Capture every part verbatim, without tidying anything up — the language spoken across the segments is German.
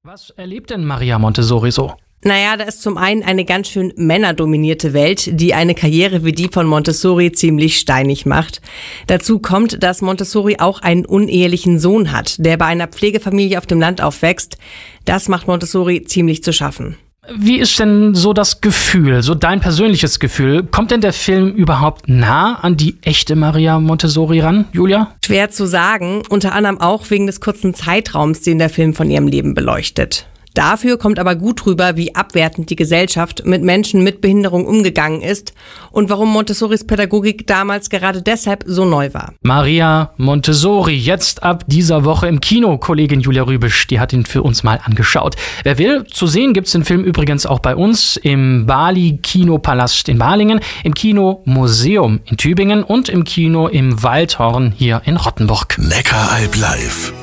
Was erlebt denn Maria Montessori so? Naja, da ist zum einen eine ganz schön männerdominierte Welt, die eine Karriere wie die von Montessori ziemlich steinig macht. Dazu kommt, dass Montessori auch einen unehelichen Sohn hat, der bei einer Pflegefamilie auf dem Land aufwächst. Das macht Montessori ziemlich zu schaffen. Wie ist denn so das Gefühl, so dein persönliches Gefühl? Kommt denn der Film überhaupt nah an die echte Maria Montessori ran, Julia? Schwer zu sagen, unter anderem auch wegen des kurzen Zeitraums, den der Film von ihrem Leben beleuchtet. Dafür kommt aber gut rüber, wie abwertend die Gesellschaft mit Menschen mit Behinderung umgegangen ist und warum Montessoris Pädagogik damals gerade deshalb so neu war. Maria Montessori, jetzt ab dieser Woche im Kino. Kollegin Julia Rübisch, die hat ihn für uns mal angeschaut. Wer will, zu sehen gibt's den Film übrigens auch bei uns im Bali Kinopalast in Balingen, im Kino Museum in Tübingen und im Kino im Waldhorn hier in Rottenburg. Neckaralb live.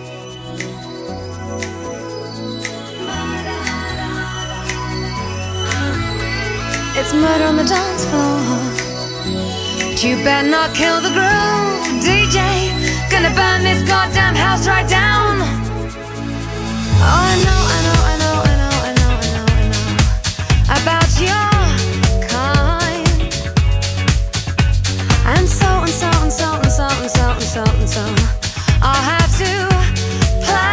It's murder on the dance floor, but you better not kill the groove, D J. Gonna burn this goddamn house right down. Oh, I know, I know, I know, I know, I know, I know, I know about your kind. And so and so and so and so and so and so and so I'll have to play.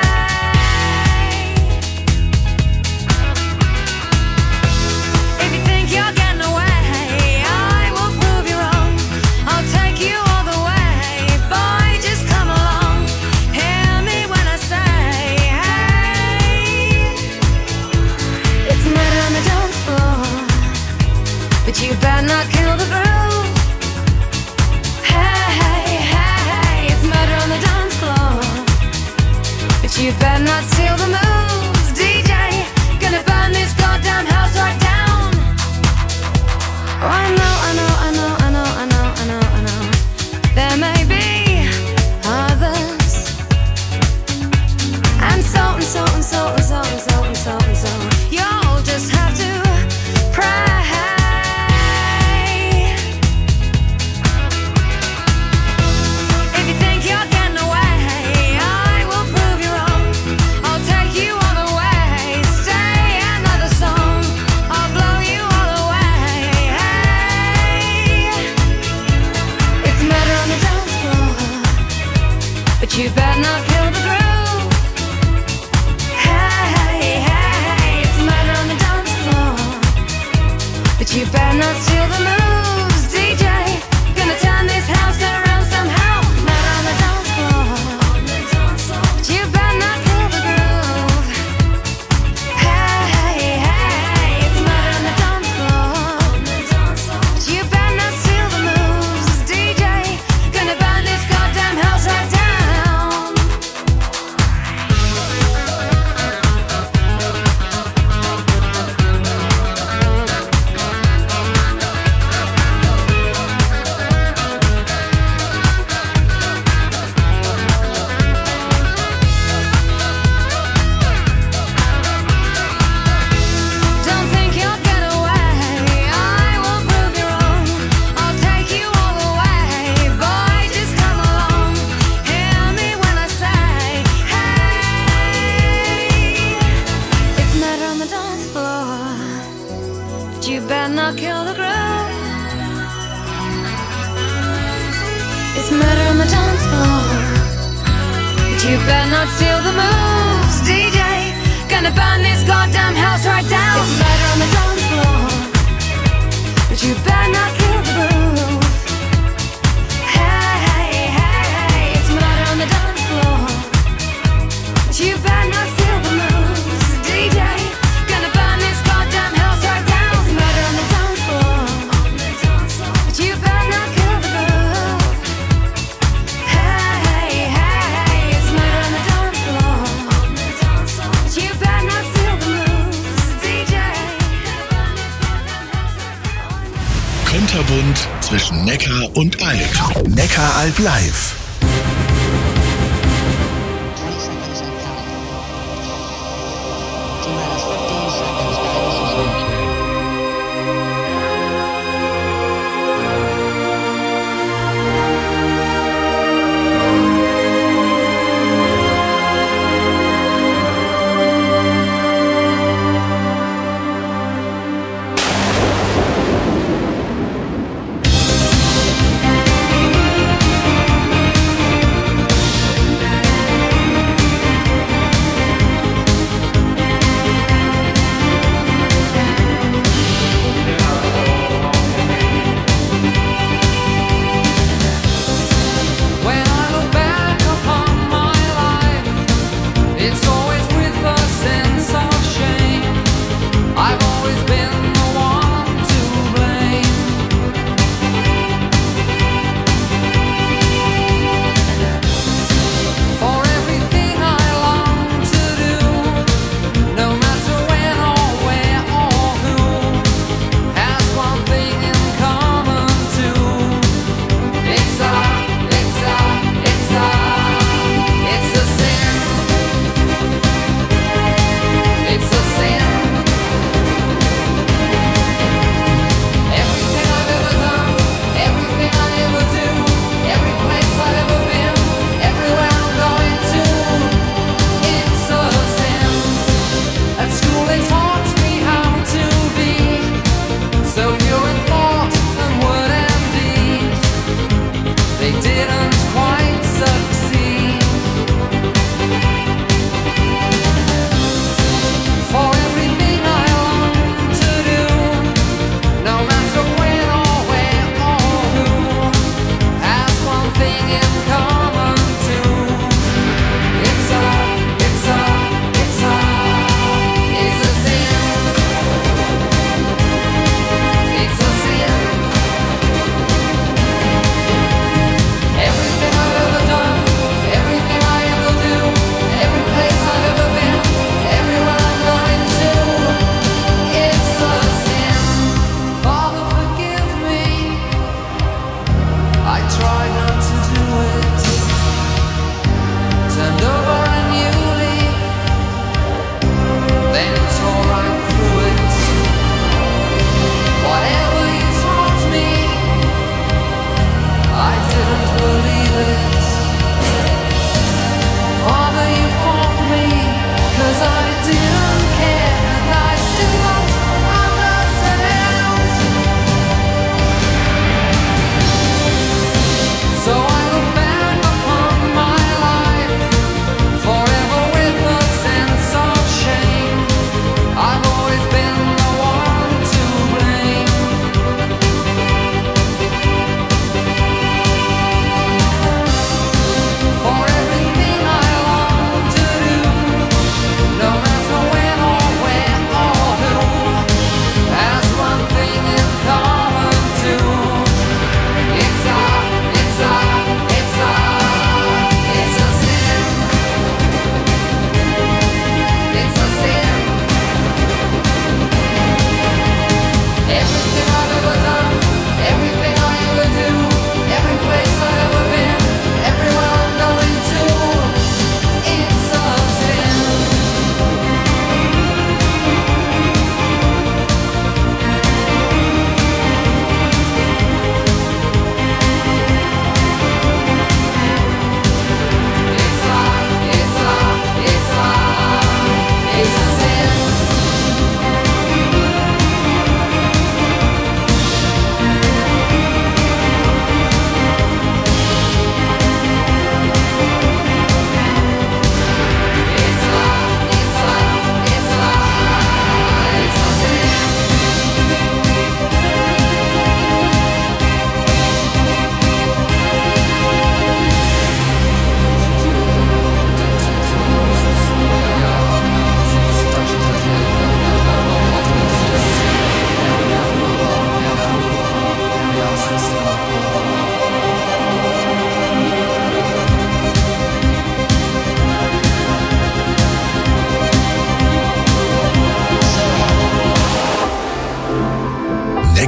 But you better not kill the groove. Hey, hey, hey, hey, it's murder on the dance floor. But you better not steal the moves, D J. Gonna burn this goddamn house right down. Oh, I know, I know, I know, I know, I know, I know, I know. There may be others. And so and so and so and so and so and so and so. You'll just have to pray. You better not kill the groove. Hey, hey, hey, it's murder on the dance floor. But you better not steal the moves, D J. Gonna turn this house around somehow. Murder on the dance floor. But you better not kill the groove. Hey, hey, hey, it's murder on the dance floor. But you better not steal the moves, D J. Gonna burn this goddamn house right down. You better not kill the groove. It's murder on the dance floor. But you better not steal the moves, D J. Gonna burn this goddamn house right down. It's murder on the dance floor. But you better not kill the groove. Hey, hey, hey, hey, it's murder on the dance floor. But you better not steal the moves, D J. Gonna burn this goddamn house right down. You better not kill the groove. Hey, hey, hey, it's murder on the dance floor. But you better not steal the moves, D J. Konterbunt zwischen Neckar und Alb. Neckaralb live.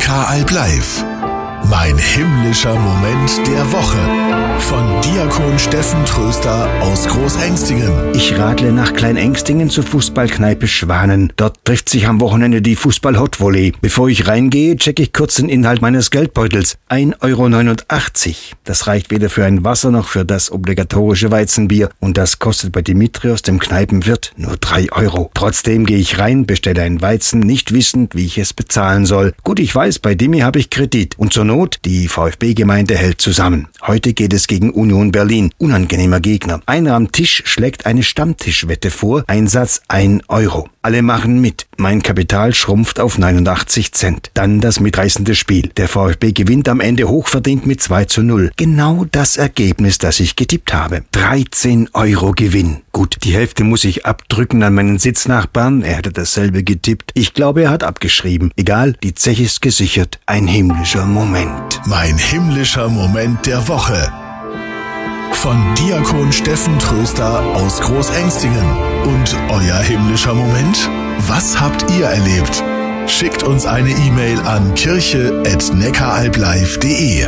Neckaralb live. Mein himmlischer Moment der Woche. Von Diakon Steffen Tröster aus Großengstingen. Ich radle nach Kleinengstingen zur Fußballkneipe Schwanen. Dort trifft sich am Wochenende die Fußball-Hot-Volley. Bevor ich reingehe, checke ich kurz den Inhalt meines Geldbeutels. ein Euro neunundachtzig. Das reicht weder für ein Wasser noch für das obligatorische Weizenbier. Und das kostet bei Dimitrios, dem Kneipenwirt, nur drei Euro. Trotzdem gehe ich rein, bestelle ein Weizen, nicht wissend, wie ich es bezahlen soll. Gut, ich weiß, bei Dimi habe ich Kredit. Und zur Not, die VfB-Gemeinde hält zusammen. Heute geht es gegen Union Berlin. Unangenehmer Gegner. Einer am Tisch schlägt eine Stammtischwette vor. Einsatz ein Euro. Alle machen mit. Mein Kapital schrumpft auf neunundachtzig Cent. Dann das mitreißende Spiel. Der VfB gewinnt am Ende hochverdient mit zwei zu null. Genau das Ergebnis, das ich getippt habe. dreizehn Euro Gewinn. Gut, die Hälfte muss ich abdrücken an meinen Sitznachbarn. Er hatte dasselbe getippt. Ich glaube, er hat abgeschrieben. Egal, die Zeche ist gesichert. Ein himmlischer Moment. Mein himmlischer Moment der Woche. Von Diakon Steffen Tröster aus Großengstingen. Und euer himmlischer Moment? Was habt ihr erlebt? Schickt uns eine E-Mail an kirche at neckaralblive punkt de.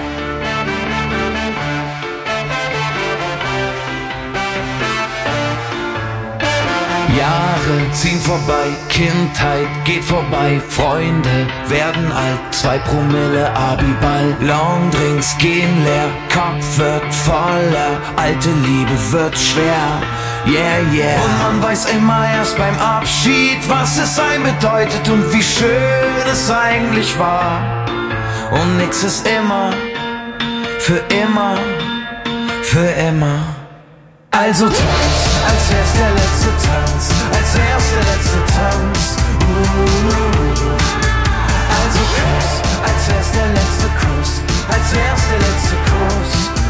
Jahre ziehen vorbei, Kindheit geht vorbei, Freunde werden alt, zwei Promille Abiball, Longdrinks gehen leer, Kopf wird voller, alte Liebe wird schwer, yeah, yeah. Und man weiß immer erst beim Abschied, was es sein bedeutet und wie schön es eigentlich war. Und nix ist immer, für immer, für immer. Also tanz, als wär's der letzte Tanz, als wär's der letzte Tanz. Uh, also Kuss, als wär's der letzte Kuss, als wär's der letzte Kuss.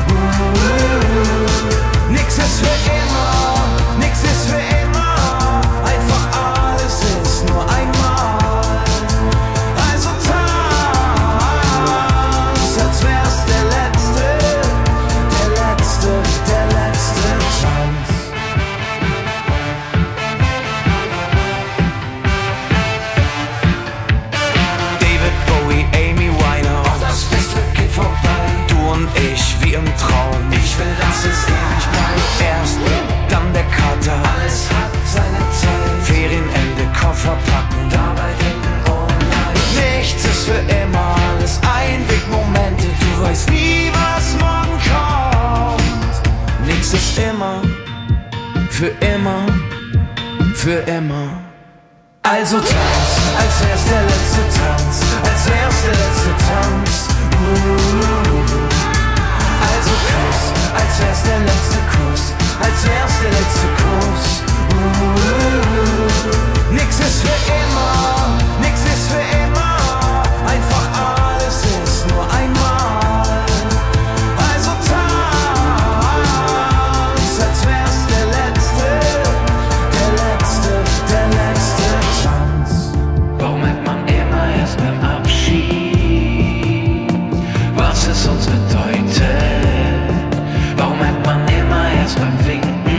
Uh, nix ist für immer, nix ist für immer, einfach alles ist nur einmal. Also tanz, als wär's der letzte, der letzte, der letzte Tanz. David Bowie, Amy Winehouse, das Beste geht vorbei. Du und ich wie im Traum. Ich will, dass es ewig bleibt. Erst dann der Kater. Alles hat seine Zeit. Ferienende, Koffer packen. Dabei denken, oh nein. Nichts ist für immer. Alles Einwegmomente. Du weißt nie, was morgen kommt. Nichts ist immer. Für immer. Für immer. Also tanz, als wär's der letzte Tanz, als wär's der letzte Tanz. Uh, also Kuss, als wär's der letzte Kuss, als wär's der letzte Kuss. Uh, nix ist für immer, nix ist für immer, einfach alles ist nur einmal. Also tanz, als wär's der letzte, der letzte, der letzte Tanz. Warum merkt man immer erst beim Abschied, was es uns bedeutet? Warum merkt man immer erst beim Winken,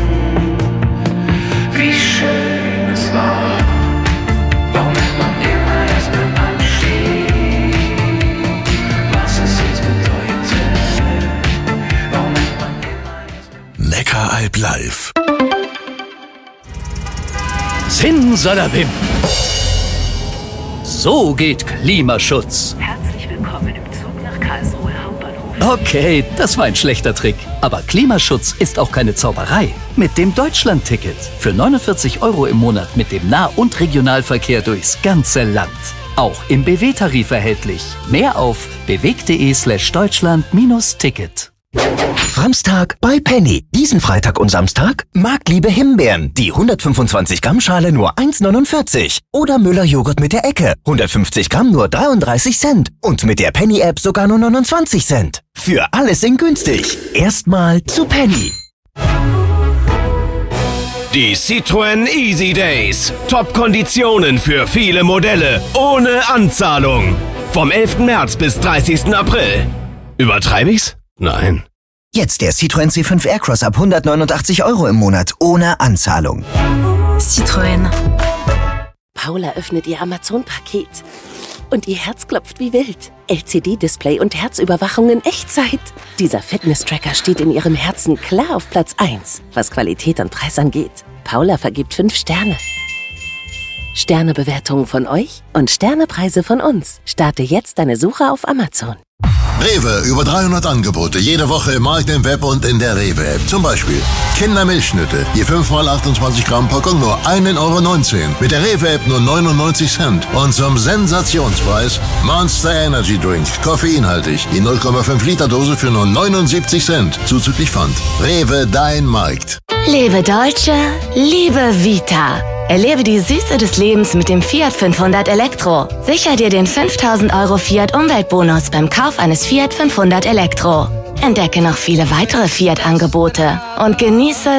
wie schön es war? Warum merkt man immer erst beim Abschied, was es uns bedeutet? Warum merkt man immer erst beim Neckaralb live. Simsalabim! So geht Klimaschutz. Herzlich willkommen im Zug nach Karlsruhe Hauptbahnhof. Okay, das war ein schlechter Trick. Aber Klimaschutz ist auch keine Zauberei. Mit dem Deutschland-Ticket. Für neunundvierzig Euro im Monat mit dem Nah- und Regionalverkehr durchs ganze Land. Auch im B W-Tarif erhältlich. Mehr auf beweg.de slash Deutschland minus Ticket. Framstag bei Penny. Diesen Freitag und Samstag Marktliebe Himbeeren. Die hundertfünfundzwanzig Gramm Schale nur eins neunundvierzig. Oder Müller Joghurt mit der Ecke. hundertfünfzig Gramm nur dreiunddreißig Cent. Und mit der Penny-App sogar nur neunundzwanzig Cent. Für alles in günstig. Erstmal zu Penny. Die Citroën Easy Days. Top-Konditionen für viele Modelle. Ohne Anzahlung. Vom elften März bis dreißigsten April. Übertreibe ich's? Nein. Jetzt der Citroën C fünf Aircross ab hundertneunundachtzig Euro im Monat. Ohne Anzahlung. Citroën. Paula öffnet ihr Amazon-Paket. und Ihr Herz klopft wie wild. L C D-Display und Herzüberwachung in Echtzeit. Dieser Fitness-Tracker steht in Ihrem Herzen klar auf Platz eins, was Qualität und Preis angeht. Paula vergibt fünf Sterne. Sternebewertungen von euch und Sternepreise von uns. Starte jetzt deine Suche auf Amazon. Rewe, über dreihundert Angebote, jede Woche im Markt, im Web und in der Rewe-App. Zum Beispiel Kindermilchschnitte, je fünf mal achtundzwanzig Gramm Packung, nur ein Euro neunzehn. Mit der Rewe-App nur neunundneunzig Cent. Und zum Sensationspreis Monster Energy Drink, koffeinhaltig, die null Komma fünf Liter Dose für nur neunundsiebzig Cent. Zuzüglich Pfand. Rewe, dein Markt. Lebe Deutsche, liebe Vita. Erlebe die Süße des Lebens mit dem Fiat fünfhundert Elektro. Sicher dir den fünftausend Euro Fiat Umweltbonus beim Kauf eines Fiat fünfhundert Elektro. Entdecke noch viele weitere Fiat-Angebote und genieße